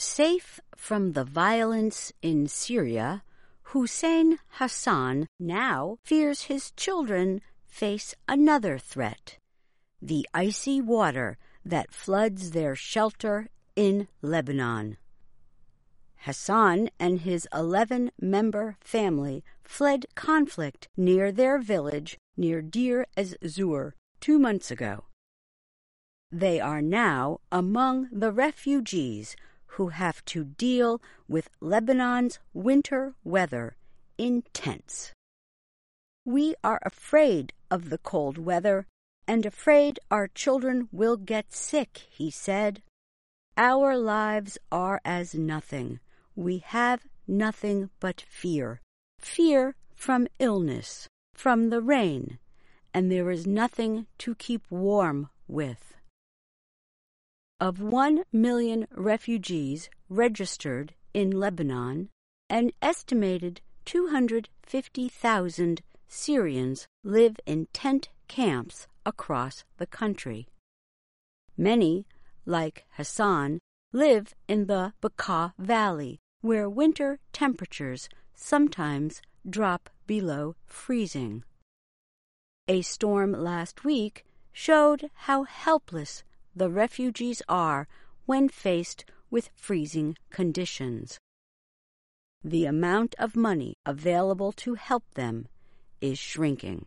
Safe from the violence in Syria, Hussein Hassan now fears his children face another threat: the icy water that floods their shelter in Lebanon. Hassan and his 11-member family fled conflict near their village near Deir ez-Zur 2 months ago. They are now among the refugees who have to deal with Lebanon's winter weather in tents. "We are afraid of the cold weather and afraid our children will get sick," he said. "Our lives are as nothing. We have nothing but fear. Fear from illness, from the rain, and there is nothing to keep warm with." Of 1 million refugees registered in Lebanon, an estimated 250,000 Syrians live in tent camps across the country. Many, like Hassan, live in the Bekaa Valley, where winter temperatures sometimes drop below freezing. A storm last week showed how helpless the refugees are when faced with freezing conditions. The amount of money available to help them is shrinking.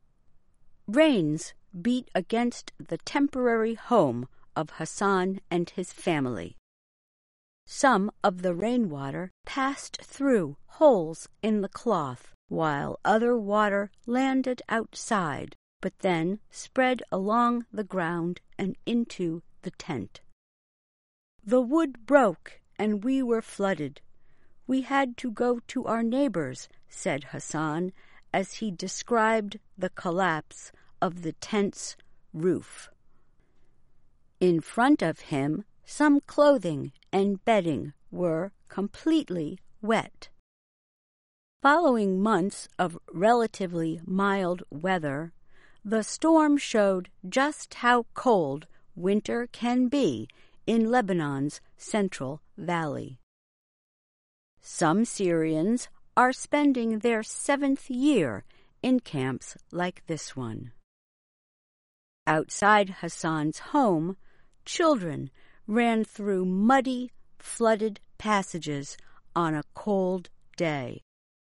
Rains beat against the temporary home of Hassan and his family. Some of the rainwater passed through holes in the cloth, while other water landed outside, but then spread along the ground and into the tent. "The wood broke and we were flooded. We had to go to our neighbors," said Hassan as he described the collapse of the tent's roof. In front of him, some clothing and bedding were completely wet. Following months of relatively mild weather, the storm showed just how cold winter can be in Lebanon's Central Valley. Some Syrians are spending their 7th year in camps like this one. Outside Hassan's home, children ran through muddy, flooded passages on a cold day.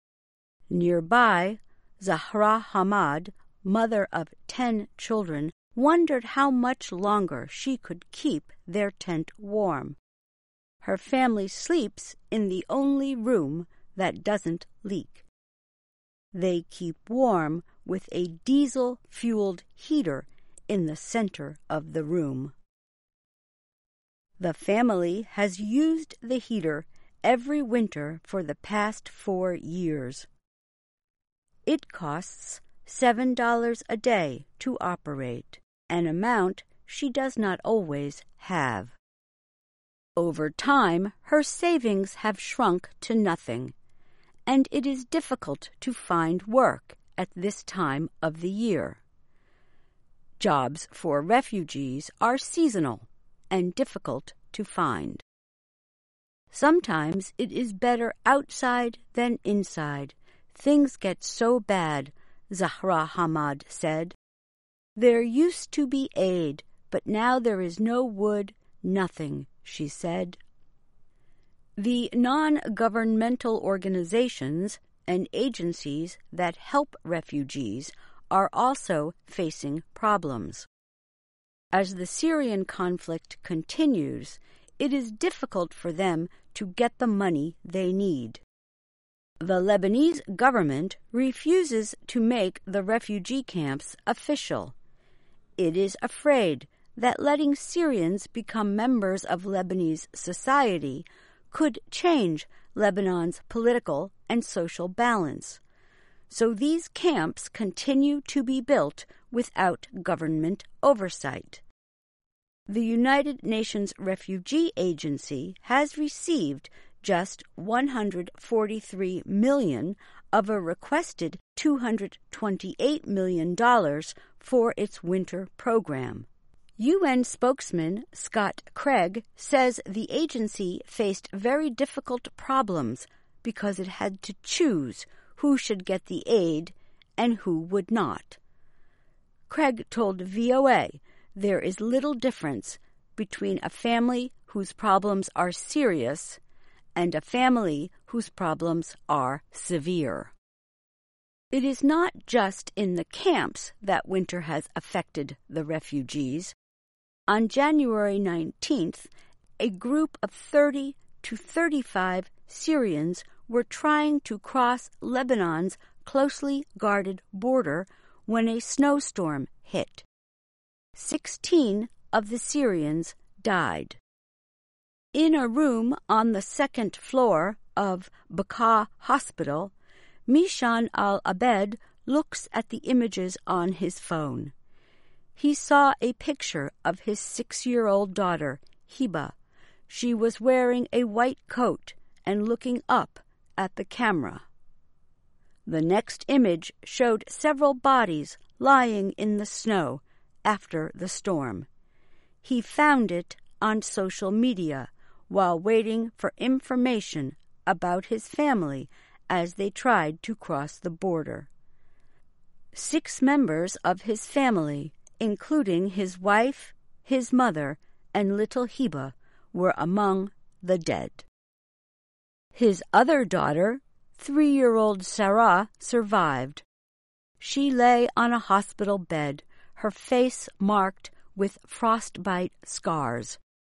Nearby, Zahra Hamad, mother of 10 children, wondered how much longer she could keep their tent warm. Her family sleeps in the only room that doesn't leak. They keep warm with a diesel-fueled heater in the center of the room. The family has used the heater every winter for the past 4 years. It costs $7 a day to operate, an amount she does not always have. Over time, her savings have shrunk to nothing, and it is difficult to find work at this time of the year. Jobs for refugees are seasonal and difficult to find. Sometimes it is better outside than inside. Things get so bad, Zahra Hamad said. There used to be aid, but now there is no wood, nothing, she said. The non-governmental organizations and agencies that help refugees are also facing problems. As the Syrian conflict continues, it is difficult for them to get the money they need. The Lebanese government refuses to make the refugee camps official. It is afraid that letting Syrians become members of Lebanese society could change Lebanon's political and social balance. So these camps continue to be built without government oversight. The United Nations Refugee Agency has received just $143 million of a requested $228 million for its winter program. UN spokesman Scott Craig says the agency faced very difficult problems because it had to choose who should get the aid and who would not. Craig told VOA there is little difference between a family whose problems are serious and a family whose problems are severe. It is not just in the camps that winter has affected the refugees. On January 19th, a group of 30 to 35 Syrians were trying to cross Lebanon's closely guarded border when a snowstorm hit. 16 of the Syrians died. In a room on the second floor of Bekaa Hospital, Mishan al-Abed looks at the images on his phone. He saw a picture of his 6-year-old daughter, Hiba. She was wearing a white coat and looking up at the camera. The next image showed several bodies lying in the snow after the storm. He found it on social media while waiting for information about his family as they tried to cross the border. 6 members of his family, including his wife, his mother, and little Hiba, were among the dead. His other daughter, 3-year-old Sarah, survived. She lay on a hospital bed, her face marked with frostbite scars.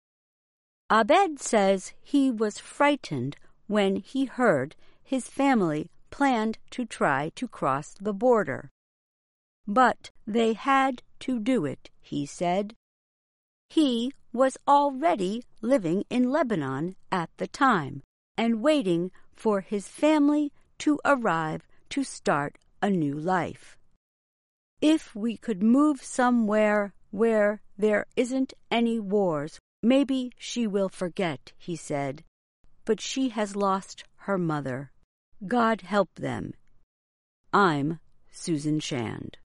Abed says he was frightened when he heard his family planned to try to cross the border. But they had to do it, he said. He was already living in Lebanon at the time and waiting for his family to arrive to start a new life. If we could move somewhere where there isn't any wars, maybe she will forget, he said. But she has lost her mother. God help them. I'm Susan Shand.